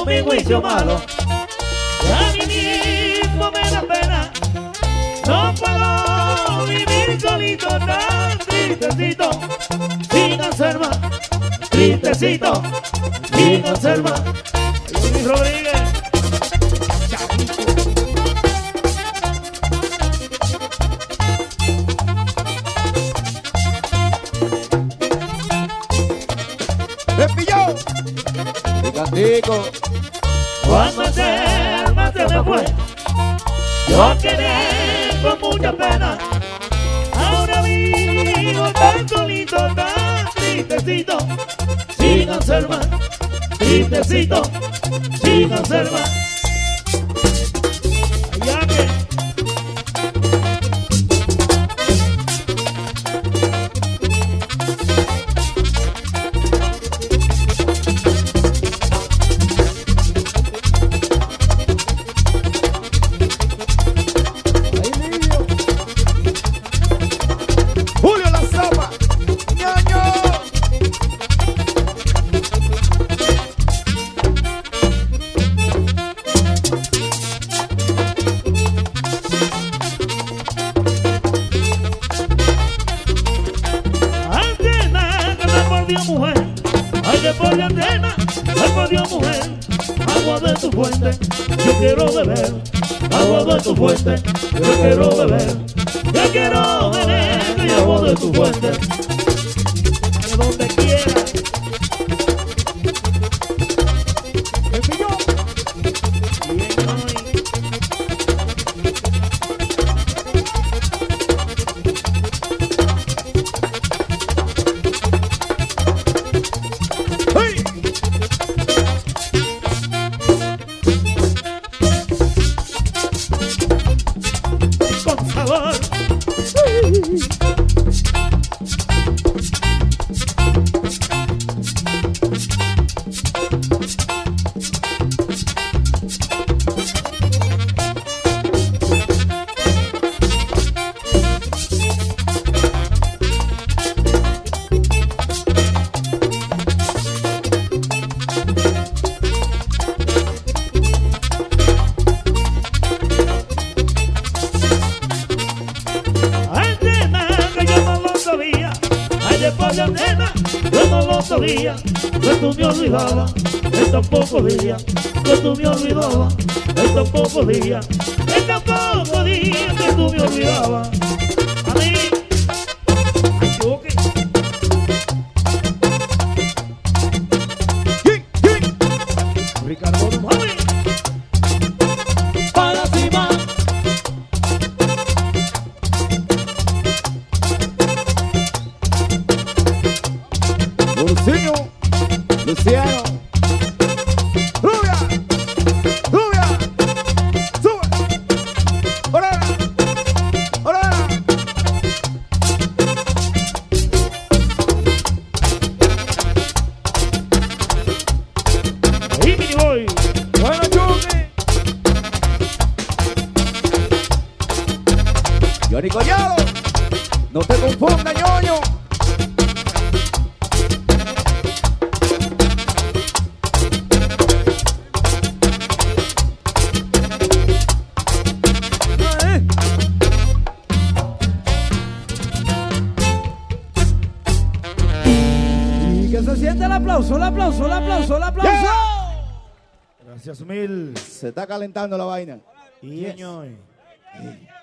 mi juicio malo. Y a mí mismo me da pena. No puedo vivir solito tan tristecito, sin hacer más. Tristecito, sin hacer más. Luis Rodríguez. ¡Pilló! Picantico. Cuando el alma se me fue, yo quedé con mucha pena. Ahora vivo tan solito, tan tristecito, sin hacer más. Tristecito, sin hacer más. Allá que mujer, ay que por la antena, ay por Dios mujer, agua de tu fuente, yo quiero beber, agua de tu fuente, yo quiero beber, que agua de tu fuente, de donde quiera. Yo no lo sabía, que tú me olvidabas en tan pocos días, que tú me olvidabas en tan pocos días, en tan pocos días que tú me olvidabas. A mí, ay, yo que Ricardo Mami, para cima. Luciano, rubia, rubia, sube, orera, orera. Ahí mi boy, bueno Chucky, Johnny Collado, no te confundas, ñoño. Se siente el aplauso, el aplauso, el aplauso, el aplauso. Yeah. Gracias mil. Se está calentando la vaina. Y yes.